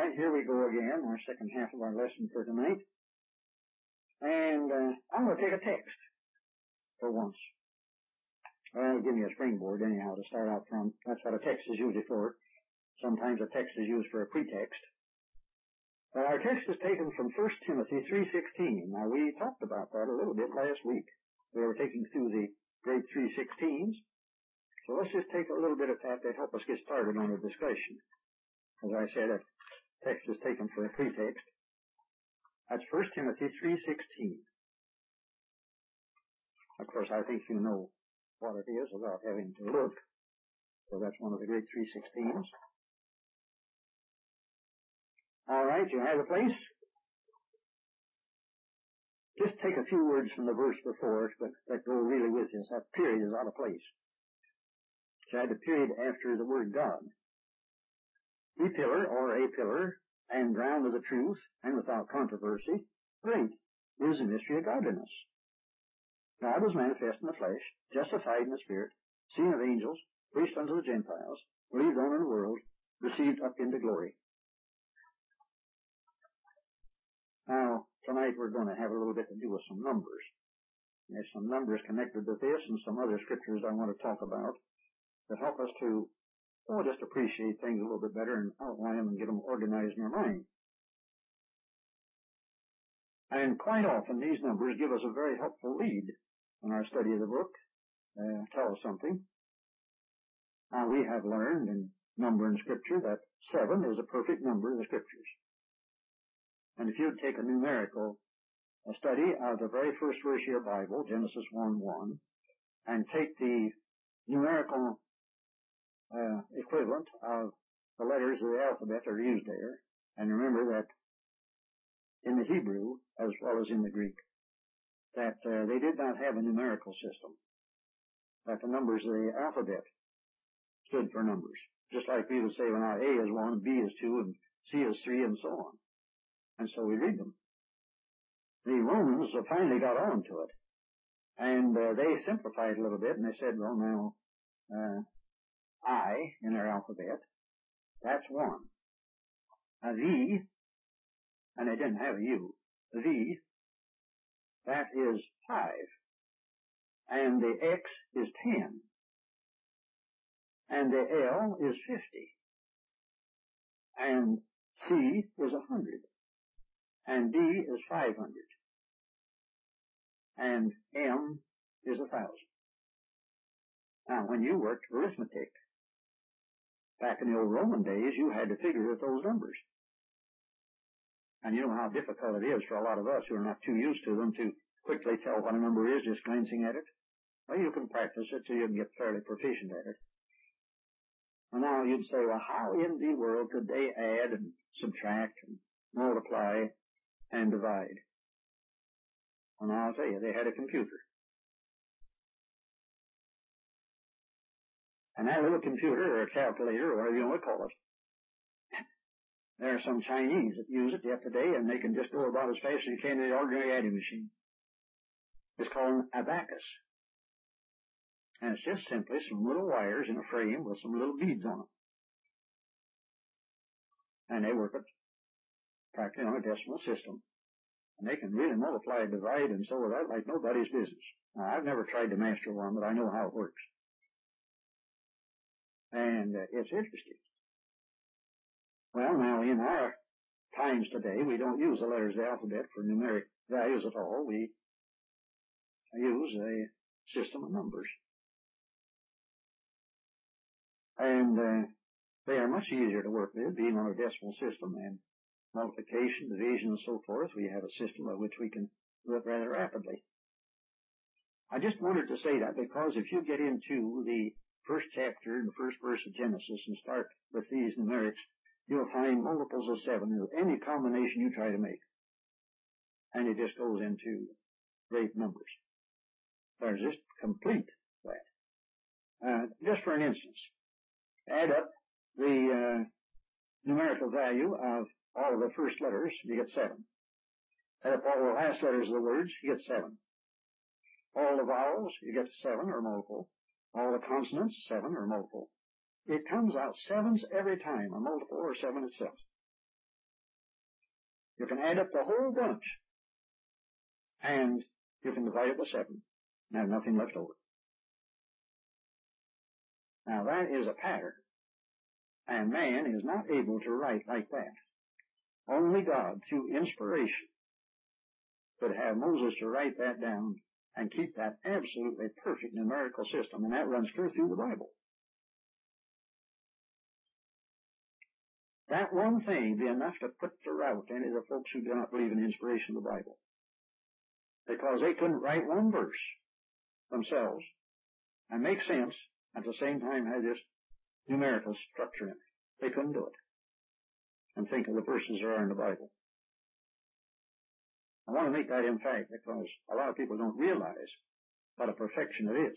right, here we go again, our second half of our lesson for tonight. And I'm going to take a text for once. Well, give me a springboard anyhow to start out from. That's what a text is usually for. Sometimes a text is used for a pretext. But our text is taken from 1 Timothy 3:16. Now, we talked about that a little bit last week. We were taking through the great 3:16s. So let's just take a little bit of that to help us get started on the discussion. As I said, a text is taken for a pretext. That's 1 Timothy 3:16. Of course, I think you know what it is without having to look. So that's one of the great 3:16s. All right, you have the place? Just take a few words from the verse before it, but that go really with this. That period is out of place. So add the period after the word God. The pillar, or a pillar, and ground of the truth, and without controversy, great is the mystery of godliness. God was manifest in the flesh, justified in the spirit, seen of angels, preached unto the Gentiles, believed on in the world, received up into glory. Now, tonight we're going to have a little bit to do with some numbers. There's some numbers connected with this and some other scriptures I want to talk about that help us to just appreciate things a little bit better and outline them and get them organized in our mind. And quite often these numbers give us a very helpful lead in our study of the book, tell us something. Now we have learned in number in Scripture that 7 is a perfect number of the Scriptures. And if you take a numerical study of the very first verse of your Bible, Genesis 1:1, and take the numerical equivalent of the letters of the alphabet that are used there, and remember that in the Hebrew, as well as in the Greek, that they did not have a numerical system, that the numbers of the alphabet stood for numbers. Just like we would say, well, now A is 1, B is 2, and C is 3, and so on. And so we read them. The Romans finally got on to it, and they simplified a little bit, and they said, well, now, I, in their alphabet, that's 1. A V, and they didn't have a U, a V, that is 5. And the X is 10. And the L is 50. And C is 100. And D is 500. And M is 1,000. Now, when you worked arithmetic, back in the old Roman days, you had to figure with those numbers. And you know how difficult it is for a lot of us who are not too used to them to quickly tell what a number is just glancing at it. Well, you can practice it till you can get fairly proficient at it. And now you'd say, well, how in the world could they add and subtract and multiply and divide? Well, now I'll tell you, they had a computer. And that little computer, or a calculator, or whatever you want to call it, there are some Chinese that use it yet today, and they can just go about as fast as you can in the ordinary adding machine. It's called an abacus. And it's just simply some little wires in a frame with some little beads on them. And they work it practically on a decimal system. And they can really multiply, divide, and so on like nobody's business. Now, I've never tried to master one, but I know how it works. And it's interesting. Well, now, in our times today, we don't use the letters of the alphabet for numeric values at all. We use a system of numbers. And they are much easier to work with, being on a decimal system and multiplication, division, and so forth. We have a system by which we can do it rather rapidly. I just wanted to say that because if you get into the first chapter and the first verse of Genesis and start with these numerics, you'll find multiples of 7 of any combination you try to make. And it just goes into great numbers. There's just complete that. Just for an instance, add up the numerical value of all of the first letters, you get 7. Add up all the last letters of the words, you get 7. All the vowels, you get 7 or multiple. All the consonants, 7 or multiple. It comes out 7s every time, a multiple or 7 itself. You can add up the whole bunch, and you can divide it by 7, and have nothing left over. Now that is a pattern, and man is not able to write like that. Only God, through inspiration, could have Moses to write that down and keep that absolutely perfect numerical system, and that runs clear through the Bible. That one thing would be enough to put to rout any of the folks who do not believe in the inspiration of the Bible, because they couldn't write one verse themselves and make sense at the same time have this numerical structure in it. They couldn't do it. And think of the verses there are in the Bible. I want to make that emphatic because a lot of people don't realize what a perfection it is.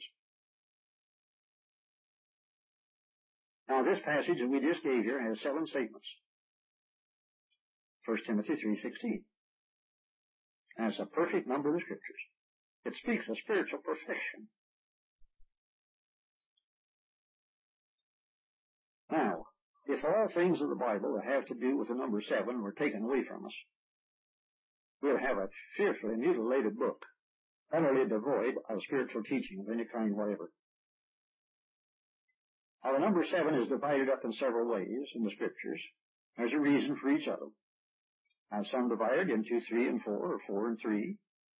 Now this passage that we just gave here has 7 statements. 1 Timothy 3:16. And it's a perfect number of the Scriptures. It speaks of spiritual perfection. Now, if all things of the Bible that have to do with the number 7 were taken away from us, we'll have a fearfully mutilated book, utterly devoid of spiritual teaching of any kind whatever. Now, the number 7 is divided up in several ways in the Scriptures. There's a reason for each of them. Now, some divided into 3 and 4, or 4 and 3.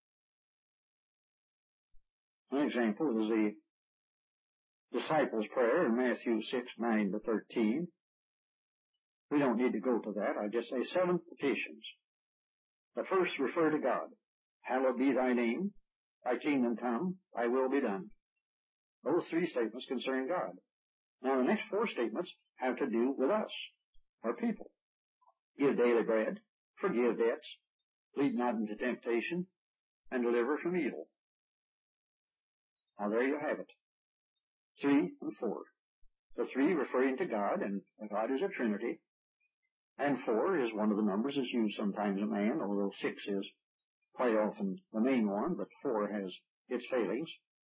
An example is the disciples' prayer in Matthew 6:9-13. We don't need to go to that. I just say 7 petitions. The first refer to God. Hallowed be thy name, thy kingdom come, thy will be done. Those 3 statements concern God. Now the next 4 statements have to do with us, our people. Give daily bread, forgive debts, lead not into temptation, and deliver from evil. Now there you have it. 3 and 4. The 3 referring to God, and God is a Trinity. And 4 is one of the numbers that's used sometimes in man, although 6 is quite often the main one, but 4 has its failings.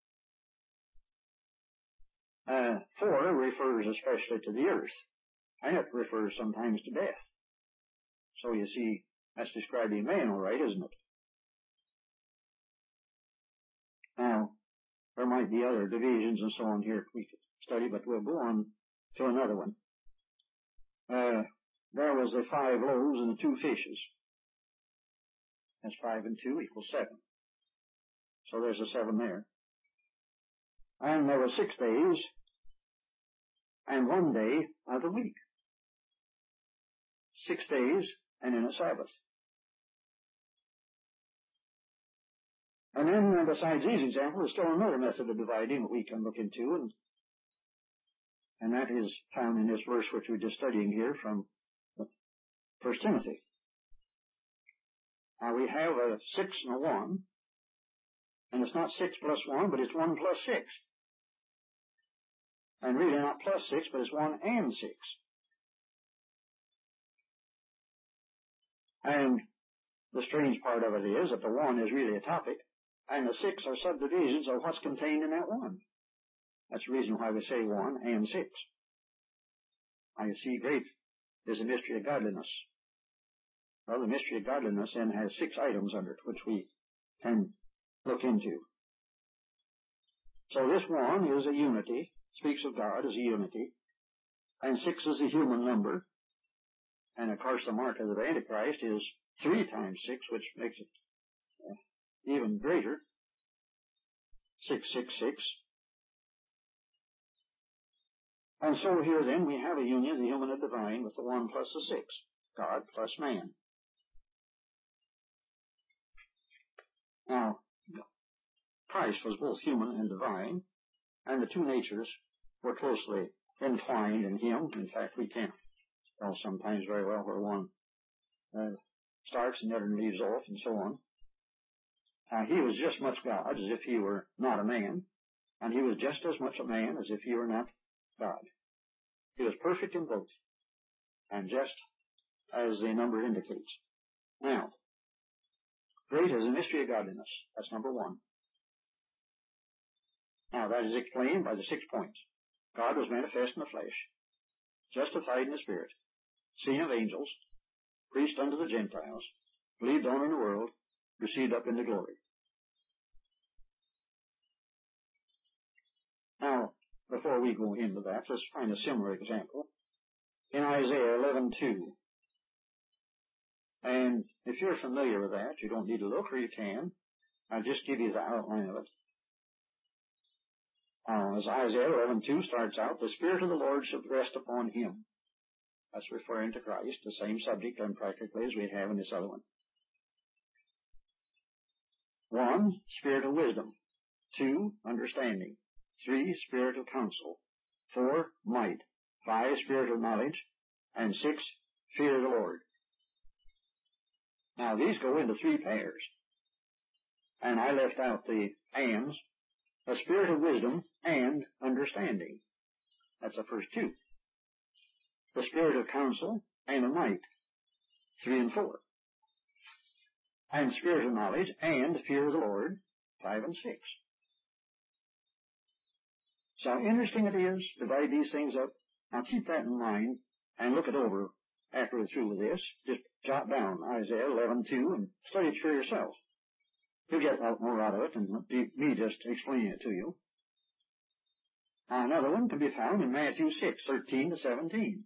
4 refers especially to the earth, and it refers sometimes to death. So you see, that's describing man all right, isn't it? Now, there might be other divisions and so on here we could study, but we'll go on to another one. There was the 5 loaves and the 2 fishes. That's 5 and 2 equals 7. So there's a 7 there. And there were 6 days and 1 day of the week. 6 days and then a Sabbath. And then, besides these examples, there's still another method of dividing that we can look into, and that is found in this verse which we're just studying here from 1 Timothy. Now we have a 6 and a 1, and it's not 6 plus 1, but it's 1 plus 6. And really not plus 6, but it's 1 and 6. And the strange part of it is that the 1 is really a topic, and the 6 are subdivisions of what's contained in that 1. That's the reason why we say 1 and 6. Now you see, great is the mystery of godliness. Well, the mystery of godliness then has 6 items under it, which we can look into. So this 1 is a unity, speaks of God as a unity, and 6 is a human number. And of course the mark of the Antichrist is 3 times 6, which makes it even greater. 666. And so here then we have a union of the human and divine with the 1 plus the 6. God plus man. Now, Christ was both human and divine, and the 2 natures were closely entwined in him. In fact, we can't tell sometimes very well where one starts and the other leaves off and so on. He was just much God as if he were not a man, and he was just as much a man as if he were not God. He was perfect in both, and just as the number indicates. Now, great is the mystery of godliness. That's number 1. Now, that is explained by the 6 points. God was manifest in the flesh, justified in the Spirit, seen of angels, preached unto the Gentiles, believed on in the world, received up into glory. Now, before we go into that, let's find a similar example in Isaiah 11:2. And if you're familiar with that, you don't need to look, or you can. I'll just give you the outline of it. As Isaiah 11:2 starts out, the Spirit of the Lord shall rest upon him. That's referring to Christ, the same subject done practically as we have in this other one. 1, Spirit of wisdom. 2, understanding. 3, Spirit of counsel. 4, might. 5, Spirit of knowledge. And 6, fear of the Lord. Now, these go into 3 pairs. And I left out the ands. The Spirit of wisdom and understanding. That's the first 2. The Spirit of counsel and of might. 3 and 4. And Spirit of knowledge and fear of the Lord. 5 and 6. So how interesting it is to divide these things up. Now keep that in mind and look it over after we're through with this. Just jot down Isaiah 11:2 and study it for yourself. You'll get a lot more out of it than me just explaining it to you. Now another one can be found in Matthew 6:13 to 17.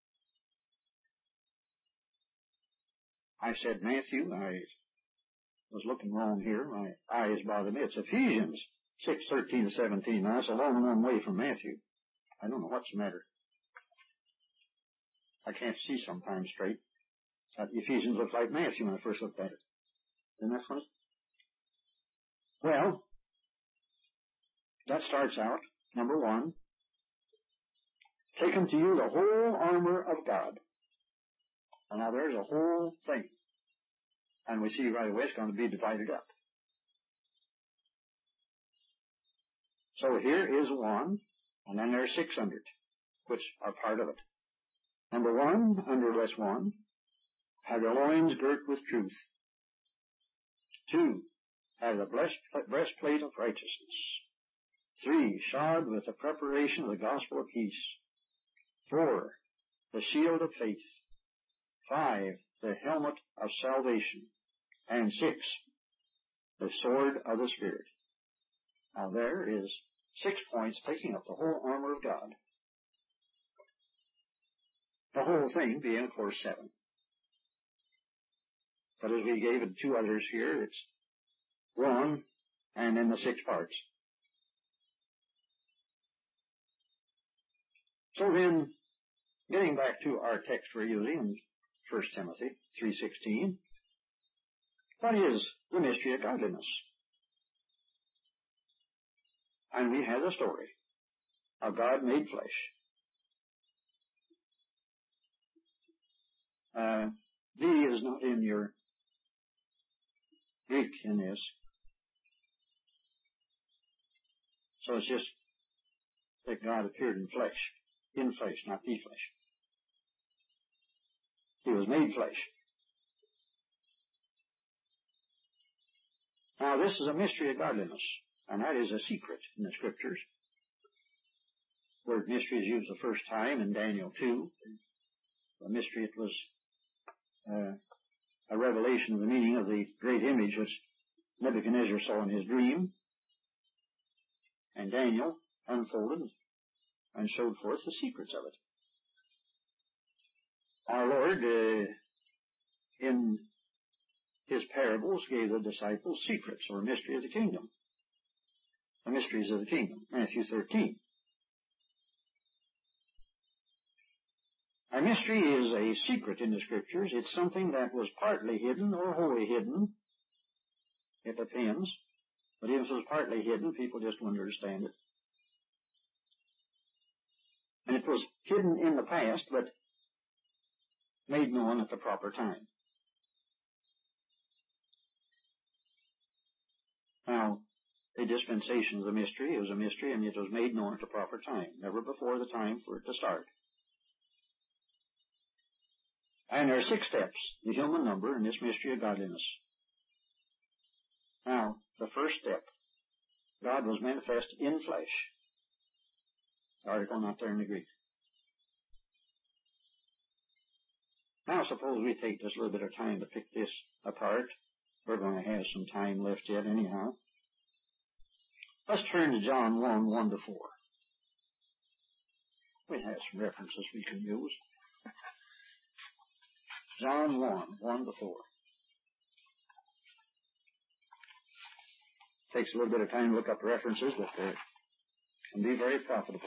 I said Matthew. I was looking wrong here. My eyes bother me. It's Ephesians 6:13 to 17. Now that's a long way from Matthew. I don't know what's the matter. I can't see sometimes straight. Ephesians looks like Matthew when I first looked at it. Isn't that funny? Well, that starts out, number 1, take unto you the whole armor of God. And now there's a whole thing. And we see right away it's going to be divided up. So here is 1, and then there are 6 under it, which are part of it. Number 1, under verse 1, have the loins girt with truth. 2, have the breastplate of righteousness. 3, shod with the preparation of the gospel of peace. 4, the shield of faith. 5, the helmet of salvation. And 6, the sword of the Spirit. Now there is 6 points taking up the whole armor of God. The whole thing being, of course, 7. But as we gave it 2 others here, it's 1 and then the 6 parts. So then, getting back to our text we're using in 1 Timothy 3:16, what is the mystery of godliness? And we have the story of God made flesh. D is not in your Greek in this. So it's just that God appeared in flesh, not the flesh. He was made flesh. Now this is a mystery of godliness, and that is a secret in the Scriptures. The word mystery is used the first time in Daniel 2. The mystery, it was a revelation of the meaning of the great image which Nebuchadnezzar saw in his dream. And Daniel unfolded and showed forth the secrets of it. Our Lord, in his parables, gave the disciples secrets or mystery of the kingdom. The mysteries of the kingdom, Matthew 13. A mystery is a secret in the Scriptures. It's something that was partly hidden or wholly hidden. It depends. But if it was partly hidden, people just wouldn't understand it. And it was hidden in the past, but made known at the proper time. Now, the dispensation of the mystery is a mystery, and it was made known at the proper time, never before the time for it to start. And there are 6 steps, the human number, in this mystery of godliness. Now, the first step, God was manifest in flesh. The article not there in the Greek. Now suppose we take just a little bit of time to pick this apart. We're going to have some time left yet anyhow. Let's turn to John 1, 1 to 4. We have some references we can use. John 1, 1 to 4. Takes a little bit of time to look up references, but they can be very profitable.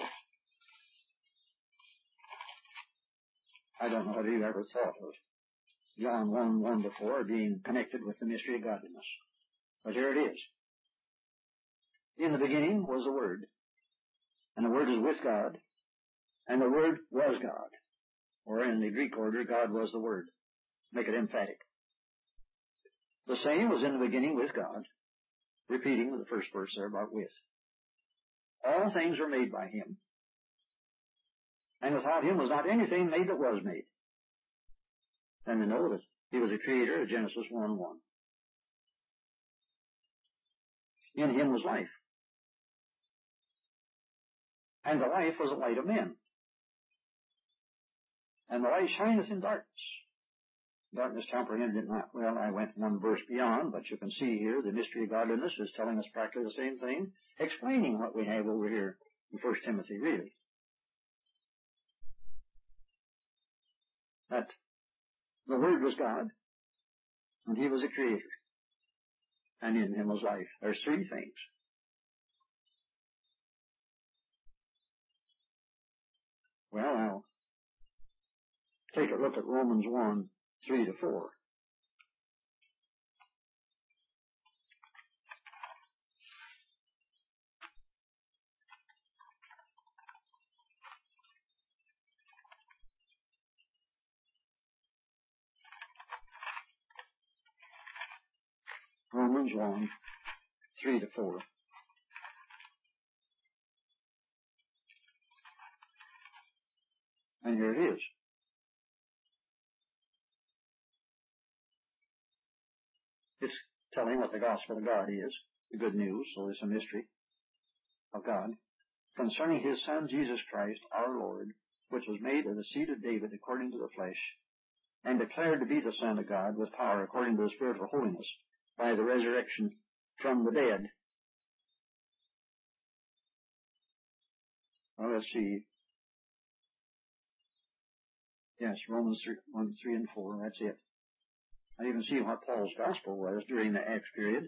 I don't know whether you've ever thought of John 1, 1 to 4 being connected with the mystery of godliness. But here it is. In the beginning was the Word, and the Word was with God, and the Word was God. Or in the Greek order, God was the Word. Make it emphatic. The same was in the beginning with God, repeating the first verse there about with. All things were made by Him, and without Him was not anything made that was made. Then we know that He was the creator of Genesis 1, 1. In Him was life, and the life was the light of men. And the light shineth in darkness. Darkness comprehended it not. Well, I went one verse beyond, but you can see here the mystery of godliness is telling us practically the same thing, explaining what we have over here in 1 Timothy, really. That the Word was God, and He was the creator, and in Him was life. There's three things. Well, now, take a look at Romans 1, 3 to 4. Romans 1, 3 to 4. And here it is. It's telling what the gospel of God is, the good news, so it's a mystery of God, concerning His Son, Jesus Christ, our Lord, which was made of the seed of David according to the flesh, and declared to be the Son of God with power according to the Spirit of holiness, by the resurrection from the dead. Well, let's see. Yes, Romans 3, 1, 3 and 4, that's it. I even see what Paul's gospel was during the Acts period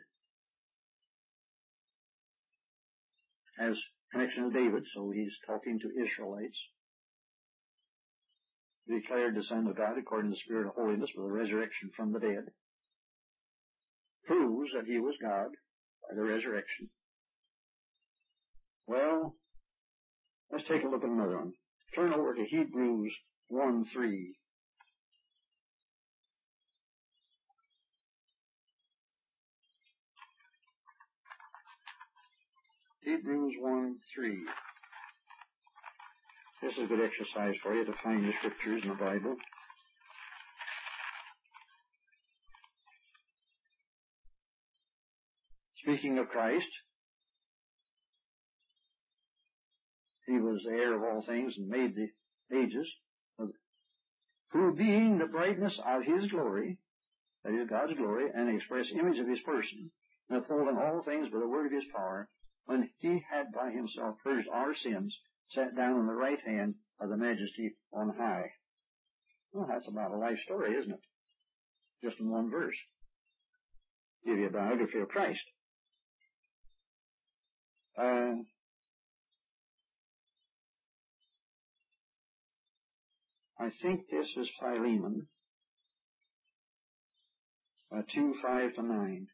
as connection of David, so he's talking to Israelites. He declared the Son of God according to the Spirit of holiness with a resurrection from the dead. Proves that He was God by the resurrection. Well, let's take a look at another one. Turn over to Hebrews 1, 3. Hebrews 1, 3. This is a good exercise for you to find the scriptures in the Bible. Speaking of Christ, He was the heir of all things and made the ages, who being the brightness of His glory, that is God's glory, and the express image of His person, and upholding all things by the word of His power, when He had by Himself purged our sins, sat down on the right hand of the Majesty on high. Well, that's about a life story, isn't it? Just in one verse. Give you a biography of Christ. I think this is Philemon, 2, 5 to 9.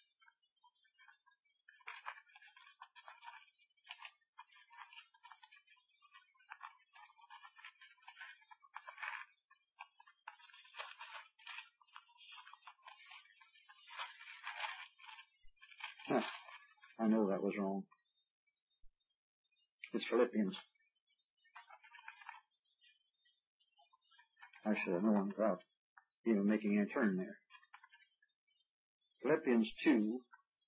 I know that was wrong. It's Philippians. I should have known without even making a turn there. Philippians 2,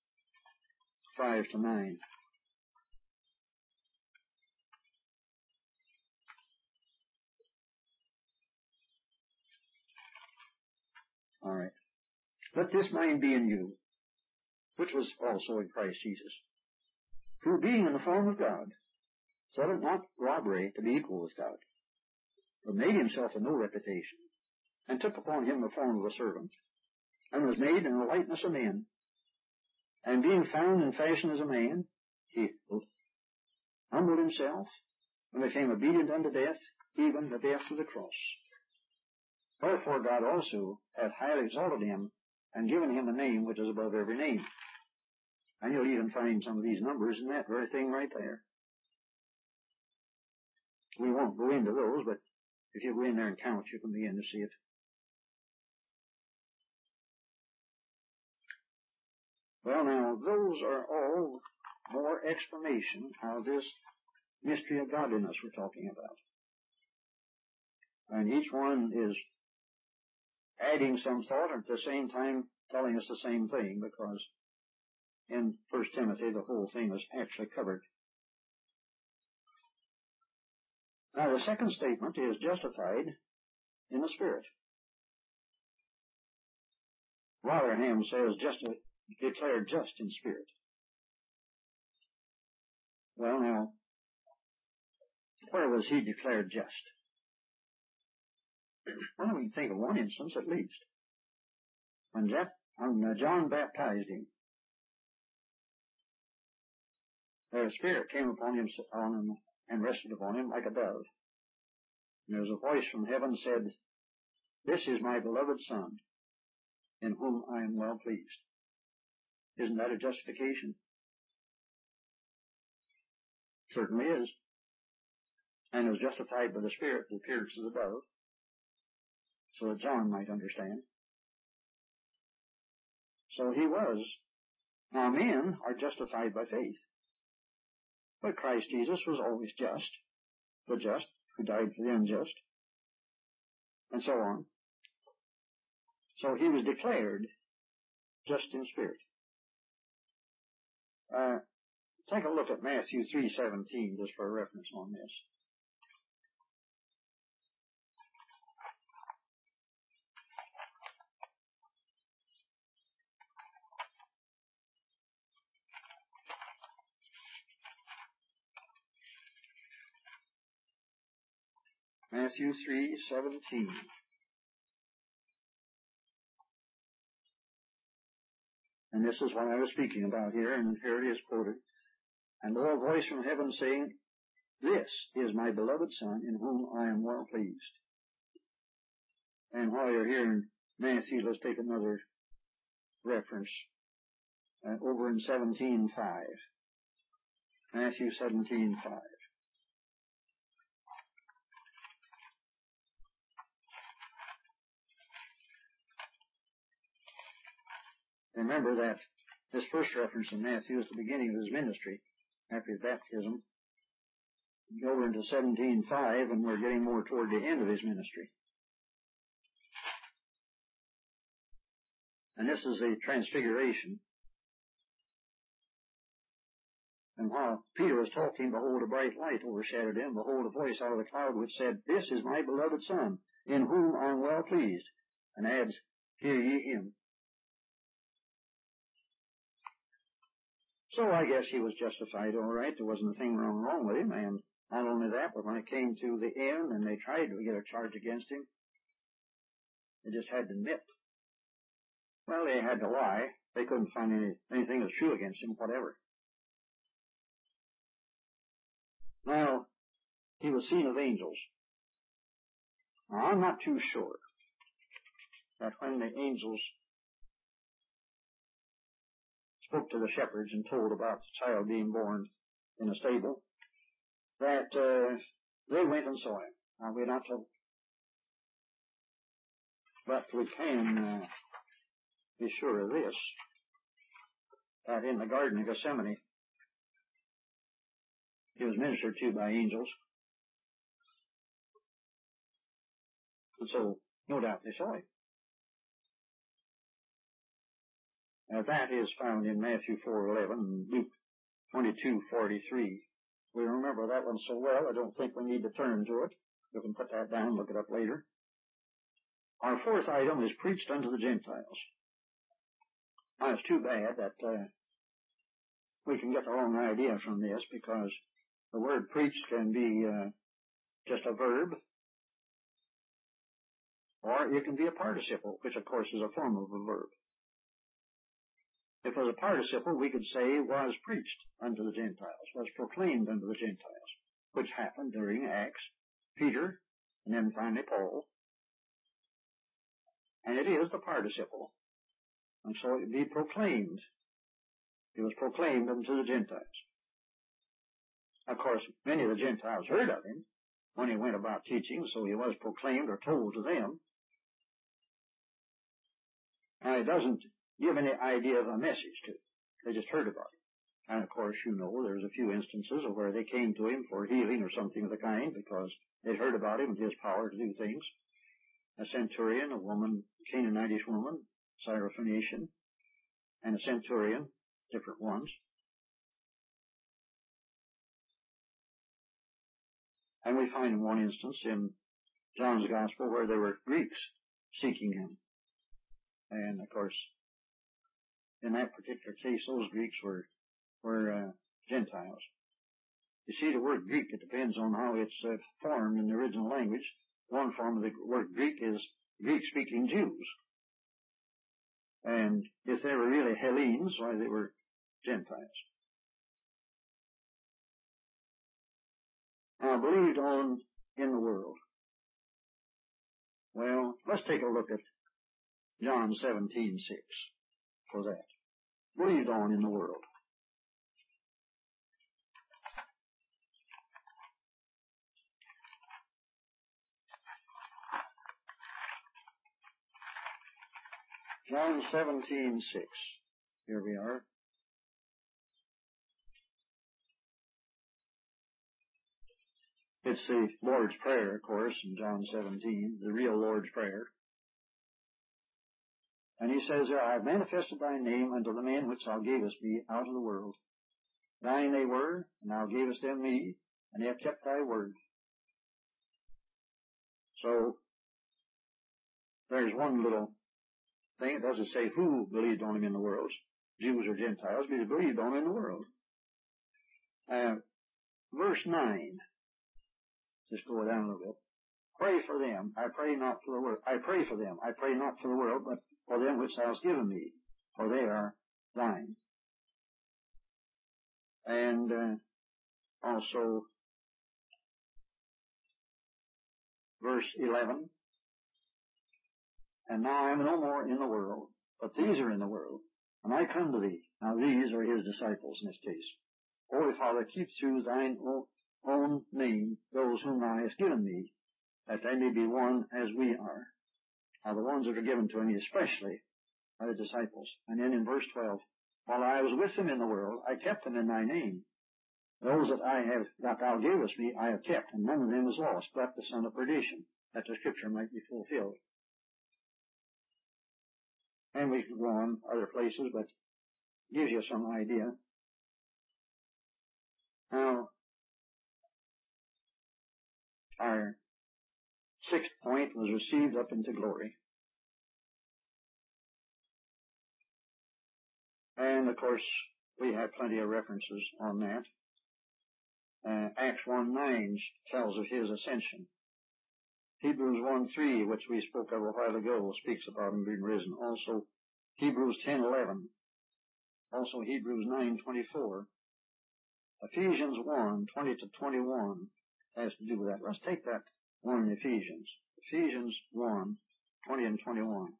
5 to 9. All right. Let this mind be in you, which was also in Christ Jesus, who being in the form of God, thought it not robbery to be equal with God, but made himself of no reputation, and took upon him the form of a servant, and was made in the likeness of men. And being found in fashion as a man, he humbled himself, and became obedient unto death, even the death of the cross. Wherefore God also hath highly exalted him, and given him a name which is above every name. And you'll even find some of these numbers in that very thing right there. We won't go into those, but if you go in there and count, you can begin to see it. Well, now, those are all more explanation of this mystery of godliness we're talking about. And each one is adding some thought, and at the same time telling us the same thing, because in 1 Timothy the whole thing is actually covered. Now, the second statement is justified in the Spirit. Rotherham says declared just in spirit. Well, now, where was he declared just? Well, we can think of one instance at least. When John baptized him, the Spirit came upon him and rested upon him like a dove. And there was a voice from heaven said, "This is my beloved Son, in whom I am well pleased." Isn't that a justification? Certainly is. And it was justified by the Spirit that appeared to the dove, so that John might understand. So he was. Now men are justified by faith. But Christ Jesus was always just, the just who died for the unjust, and so on. So he was declared just in spirit. Take a look at Matthew 3:17 just for a reference on this. Matthew 3:17. And this is what I was speaking about here, and here it is quoted. And lo, a voice from heaven saying, "This is my beloved Son, in whom I am well pleased." And while you're here in Matthew, let's take another reference over in 17:5. Matthew 17:5. Remember that this first reference in Matthew is the beginning of his ministry after his baptism. You go over into 17:5, and we're getting more toward the end of his ministry. And this is the transfiguration. And while Peter was talking, behold, a bright light overshadowed him. Behold, a voice out of the cloud which said, "This is my beloved Son, in whom I am well pleased." And adds, "Hear ye him." So I guess he was justified all right. There wasn't a thing wrong with him. And not only that, but when it came to the end and they tried to get a charge against him, they just had to admit. Well, they had to lie. They couldn't find anything that was true against him, whatever. Now, he was seen of angels. Now, I'm not too sure that when the angels spoke to the shepherds and told about the child being born in a stable, that they went and saw him. Now, we're not told. But we can be sure of this, that in the Garden of Gethsemane, he was ministered to by angels. And so, no doubt they saw him. That is found in Matthew 4:11 and Luke 22:43. We remember that one so well, I don't think we need to turn to it. You can put that down, look it up later. Our fourth item is preached unto the Gentiles. Now, it's too bad that we can get the wrong idea from this, because the word preached can be just a verb, or it can be a participle, which of course is a form of a verb. If it was a participle, we could say was preached unto the Gentiles, was proclaimed unto the Gentiles, which happened during Acts, Peter, and then finally Paul. And it is the participle. And so it would be proclaimed. It was proclaimed unto the Gentiles. Of course, many of the Gentiles heard of him when he went about teaching, so he was proclaimed or told to them. Now, it doesn't give any idea of a message to it. They just heard about it. And of course, you know, there's a few instances of where they came to him for healing or something of the kind because they'd heard about him and his power to do things. A centurion, a woman, Canaanitish woman, Syrophoenician, and a centurion, different ones. And we find one instance in John's Gospel where there were Greeks seeking him. And of course, in that particular case, those Greeks were Gentiles. You see, the word Greek, it depends on how it's formed in the original language. One form of the word Greek is Greek-speaking Jews. And if they were really Hellenes, why, they were Gentiles. Now, believed on in the world. Well, let's take a look at John 17:6 for that. Believed on in the world. John 17:6. Here we are. It's the Lord's Prayer, of course, in John 17, the real Lord's Prayer. And he says there, I have manifested thy name unto the men which thou gavest me out of the world. Thine they were, and thou gavest them me, and they have kept thy word. So, there's one little thing. It doesn't say who believed on him in the world, Jews or Gentiles, but he believed on him in the world. Verse 9. Just go down a little bit. Pray for them. I pray not for the world. I pray for them. I pray not for the world, but for them which thou hast given me, for they are thine. And also, verse 11. And now I am no more in the world, but these are in the world, and I come to thee. Now these are his disciples in this case. Holy Father, keep through thine own name those whom thou hast given me, that they may be one as we are. Now the ones that are given to me especially are the disciples. And then in verse 12, while I was with them in the world, I kept them in thy name. Those that thou gavest me, I have kept, and none of them is lost, but the son of perdition, that the scripture might be fulfilled. And we can go on other places, but it gives you some idea. Now, our sixth point was received up into glory. And, of course, we have plenty of references on that. Acts 1:9 tells of his ascension. Hebrews 1:3, which we spoke of a while ago, speaks about him being risen. Also, Hebrews 10:11. Also, Hebrews 9:24. Ephesians 1:20-21 has to do with that. Let's take that one in Ephesians. Ephesians 1:20 and 21.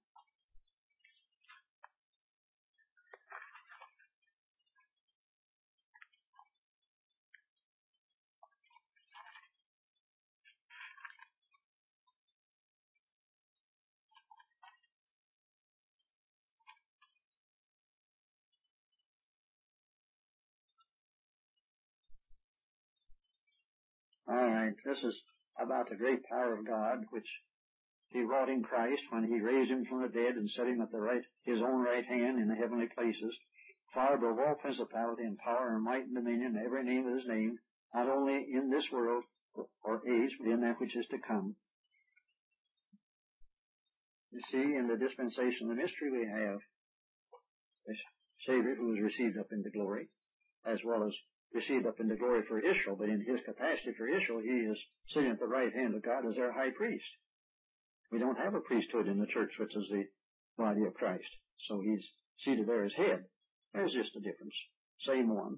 All right, this is about the great power of God, which he wrought in Christ when he raised him from the dead and set him at his own right hand in the heavenly places, far above all principality and power and might and dominion, and every name that is named, not only in this world or age, but in that which is to come. You see, in the dispensation of the mystery, we have the Savior who was received up into glory, as well as received up into glory for Israel. But in his capacity for Israel, he is sitting at the right hand of God as their high priest. We don't have a priesthood in the church, which is the body of Christ. So he's seated there as head. There's just a difference. Same one.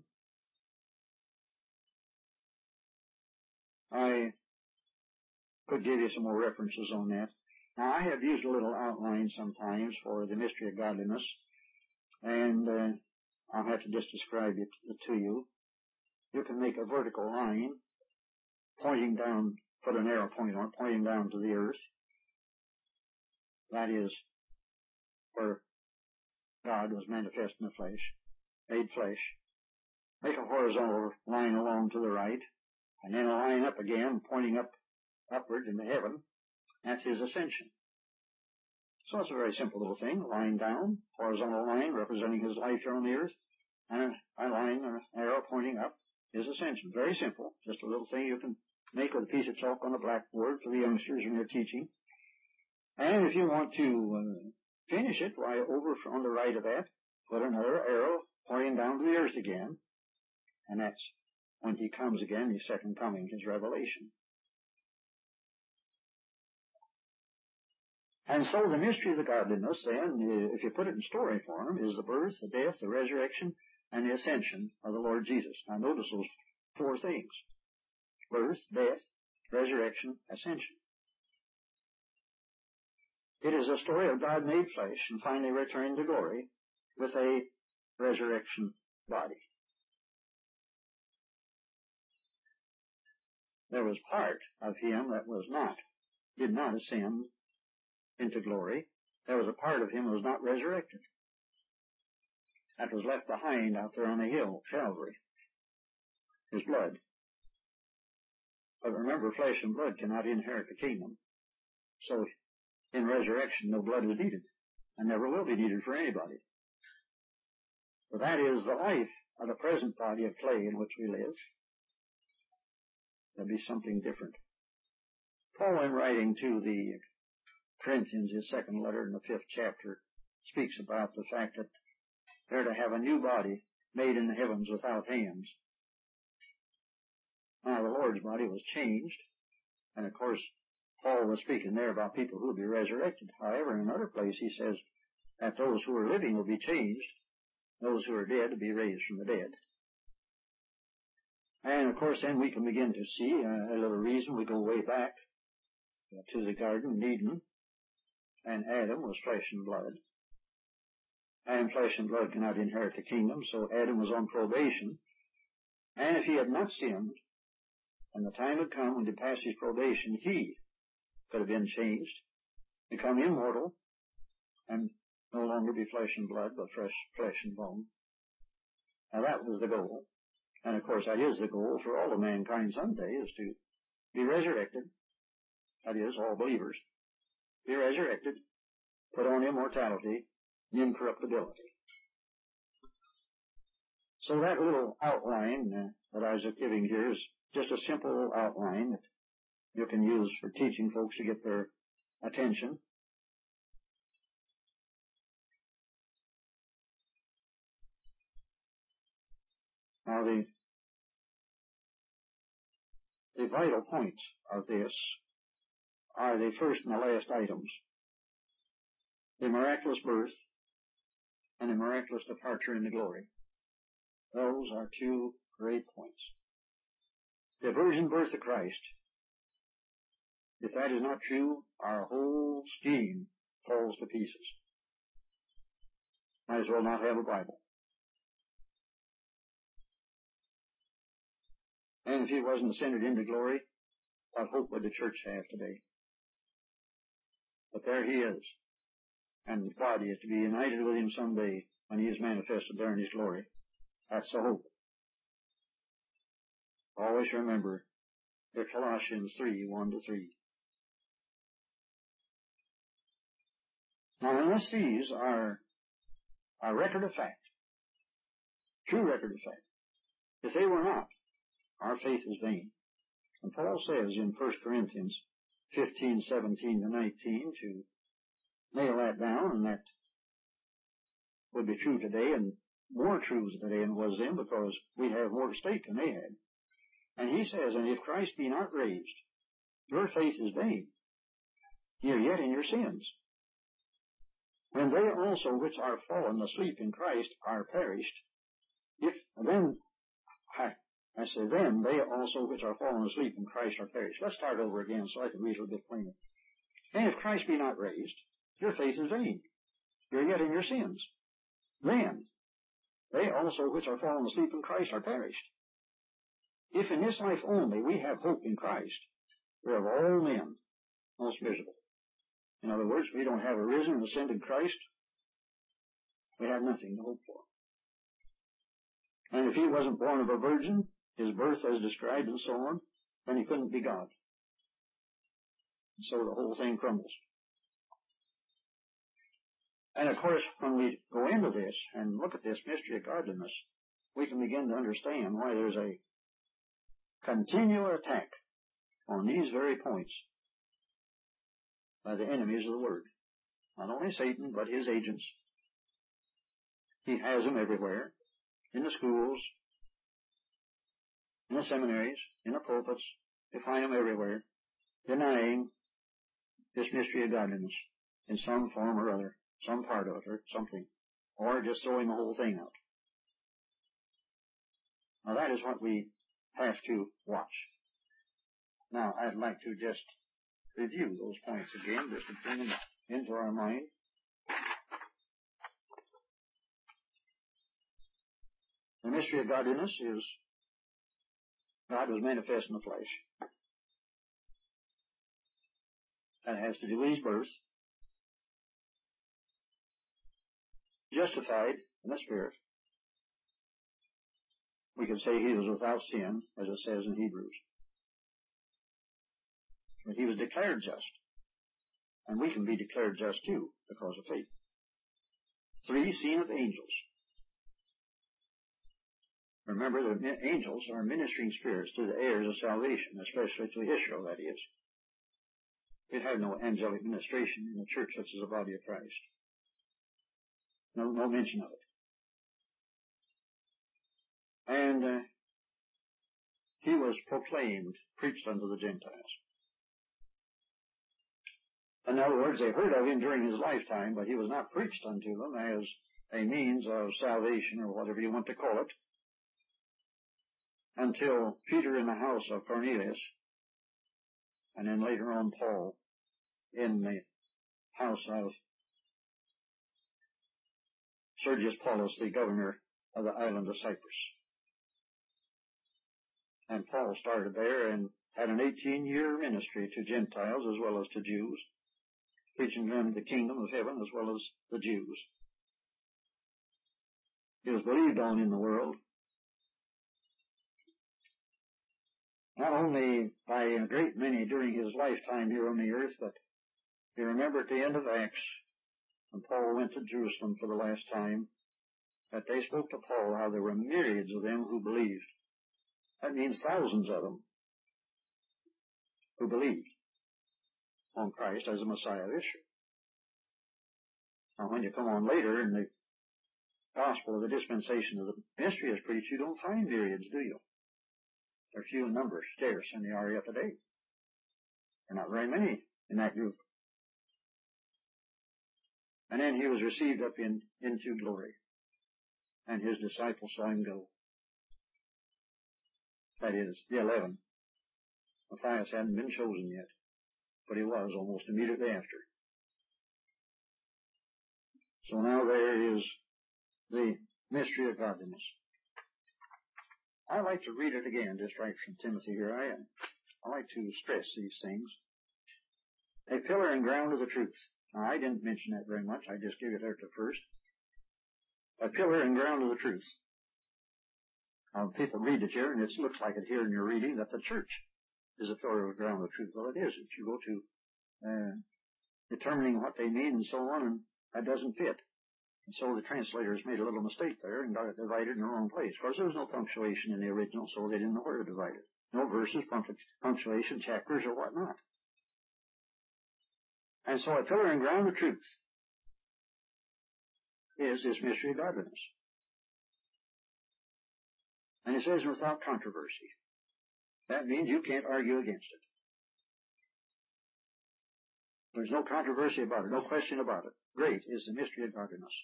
I could give you some more references on that. Now, I have used a little outline sometimes for the mystery of godliness, and I'll have to just describe it to you. You can make a vertical line pointing down, put an arrow point on it, pointing down to the earth. That is where God was manifest in the flesh, made flesh. Make a horizontal line along to the right, and then a line up again, pointing upward into heaven. That's his ascension. So it's a very simple little thing. A line down, horizontal line representing his life here on the earth, and a line, an arrow pointing up, his ascension. Very simple. Just a little thing you can make with a piece of chalk on the blackboard for the youngsters when you're teaching. And if you want to finish it, why, over on the right of that, put another arrow pointing down to the earth again. And that's when he comes again, his second coming, his revelation. And so the mystery of the godliness, then, if you put it in story form, is the birth, the death, the resurrection, and the ascension of the Lord Jesus. Now notice those four things. Birth, death, resurrection, ascension. It is a story of God made flesh and finally returning to glory with a resurrection body. There was part of him that did not ascend into glory. There was a part of him that was not resurrected. That was left behind out there on the hill, Calvary. His blood. But remember, flesh and blood cannot inherit the kingdom. So, in resurrection, no blood is needed, and never will be needed for anybody. For that is the life of the present body of clay in which we live. There'll be something different. Paul, in writing to the Corinthians, his second letter in the 5th chapter, speaks about the fact that they're to have a new body made in the heavens without hands. Now, the Lord's body was changed, and of course, Paul was speaking there about people who will be resurrected. However, in another place, he says that those who are living will be changed, those who are dead will be raised from the dead. And of course, then we can begin to see a little reason. We go way back to the Garden of Eden, and Adam was flesh and blood. And flesh and blood cannot inherit the kingdom, so Adam was on probation. And if he had not sinned, and the time had come when to pass his probation, he could have been changed, become immortal, and no longer be flesh and blood, but flesh and bone. Now that was the goal. And of course that is the goal for all of mankind someday, is to be resurrected. That is, all believers. Be resurrected, put on immortality, and incorruptibility. So that little outline that I was giving here is just a simple outline that you can use for teaching folks to get their attention. Now the vital points of this are the first and the last items. The miraculous birth and the miraculous departure into glory. Those are two great points. The virgin birth of Christ. If that is not true, our whole scheme falls to pieces. Might as well not have a Bible. And if he wasn't ascended into glory, what hope would the church have today? But there he is. And the body is to be united with him someday when he is manifested there in his glory. That's the hope. Always remember the Colossians 3:1-3. Now, unless these are a record of fact, true record of fact, if they were not, our faith is vain. And Paul says in 1 Corinthians 15:17-19 to nail that down, and that would be true today, and more true today than it was then, because we have more at stake than they had. And he says, and if Christ be not raised, your faith is vain. Ye are yet in your sins. When they also which are fallen asleep in Christ are perished, then they also which are fallen asleep in Christ are perished. Let's start over again so I can read it a bit plainer. And if Christ be not raised, your faith is vain. You're yet in your sins. Then they also which are fallen asleep in Christ are perished. If in this life only we have hope in Christ, we are of all men most miserable. In other words, we don't have a risen and ascended Christ, we have nothing to hope for. And if he wasn't born of a virgin, his birth as described and so on, then he couldn't be God. So the whole thing crumbles. And of course, when we go into this and look at this mystery of godliness, we can begin to understand why there's a continual attack on these very points by the enemies of the Word. Not only Satan, but his agents. He has them everywhere, in the schools, in the seminaries, in the pulpits. You find them everywhere, denying this mystery of godliness in some form or other, some part of it or something, or just throwing the whole thing out. Now that is what we have to watch. Now I'd like to just review those points again, just to bring them into our mind. The mystery of godliness is God was manifest in the flesh. That has to do with his birth. Justified in the Spirit. We could say he was without sin, as it says in Hebrews. But he was declared just. And we can be declared just too, because of faith. 3, seen of angels. Remember that angels are ministering spirits to the heirs of salvation, especially to Israel, that is. It had no angelic ministration in the church such as the body of Christ. No mention of it. And he was proclaimed, preached unto the Gentiles. In other words, they heard of him during his lifetime, but he was not preached unto them as a means of salvation, or whatever you want to call it, until Peter in the house of Cornelius, and then later on Paul in the house of Sergius Paulus, the governor of the island of Cyprus. And Paul started there and had an 18-year ministry to Gentiles as well as to Jews, preaching them the kingdom of heaven as well as the Jews. He was believed on in the world, not only by a great many during his lifetime here on the earth, but you remember at the end of Acts, when Paul went to Jerusalem for the last time, that they spoke to Paul how there were myriads of them who believed. That means thousands of them who believed on Christ as the Messiah of Israel. Now when you come on later in the gospel of the dispensation of the ministry is preached, you don't find myriads, do you? They're few in number, scarce, and they are yet today. There are not very many in that group. And then he was received up into glory, and his disciples saw him go. That is, the 11. Matthias hadn't been chosen yet, but he was almost immediately after. So now there is the mystery of godliness. I like to read it again, just right from Timothy here. I like to stress these things. A pillar and ground of the truth. Now, I didn't mention that very much. I just gave it there at the first. A pillar and ground of the truth. People read it here, and it looks like it here in your reading, that the church is a pillar and ground of the truth. Well, it isn't. You go to determining what they mean and so on, and that doesn't fit. And so the translators made a little mistake there and got it divided in the wrong place. Of course, there was no punctuation in the original, so they didn't know where to divide it. No verses, punctuation, chapters, or whatnot. And so a pillar and ground of truth. is this mystery of godliness. And it says without controversy. That means you can't argue against it. There's no controversy about it, no question about it. Great is the mystery of godliness.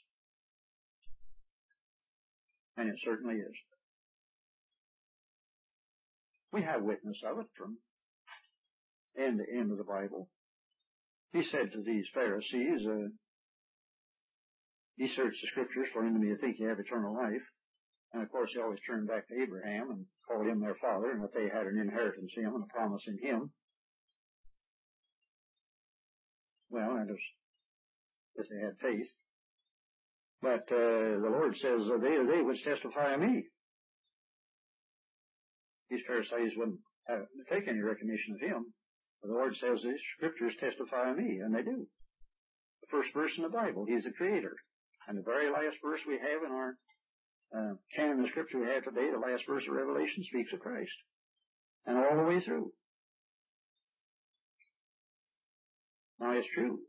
And it certainly is. We have witness of it from end to end of the Bible. He said to these Pharisees, ye search the Scriptures for in them you think you have eternal life. And of course they always turned back to Abraham and called him their father, and that they had an inheritance in him and a promise in him. Well, that is if they had faith. But the Lord says, they which testify of me. These Pharisees wouldn't take any recognition of him. But the Lord says, these Scriptures testify of me, and they do. The first verse in the Bible, He's the Creator. And the very last verse we have in our canon of Scripture we have today, the last verse of Revelation, speaks of Christ. And all the way through. Now, it's true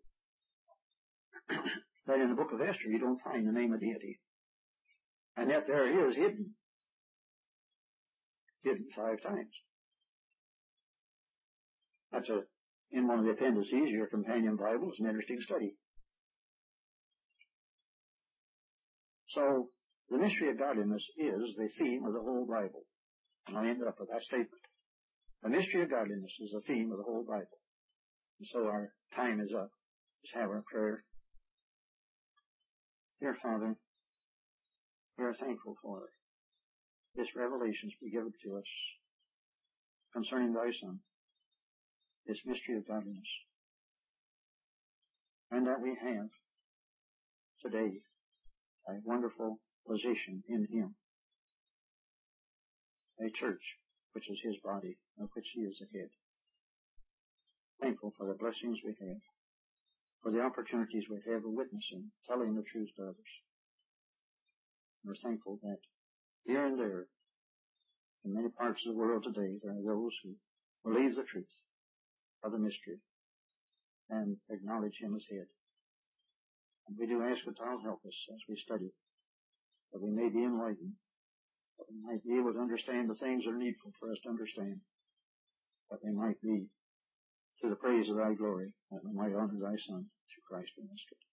that in the book of Esther you don't find the name of deity. And yet there it is, hidden. Hidden 5 times. That's in one of the appendices, your companion Bible. It's an interesting study. So, the mystery of godliness is the theme of the whole Bible. And I'll end up with that statement. The mystery of godliness is the theme of the whole Bible. And so our time is up. Let's have our prayer. Dear Father, we are thankful for this revelation to be given to us concerning Thy Son, this mystery of godliness, and that we have today a wonderful position in Him, a church which is His body, of which He is the head. Thankful for the blessings we have, for the opportunities we have of witnessing, telling the truth to others. We're thankful that here and there, in many parts of the world today, there are those who believe the truth of the mystery and acknowledge Him as head. And we do ask that Thou help us as we study, that we may be enlightened, that we might be able to understand the things that are needful for us to understand, that they might be to the praise of Thy glory, that we might honor Thy Son through Christ our Master.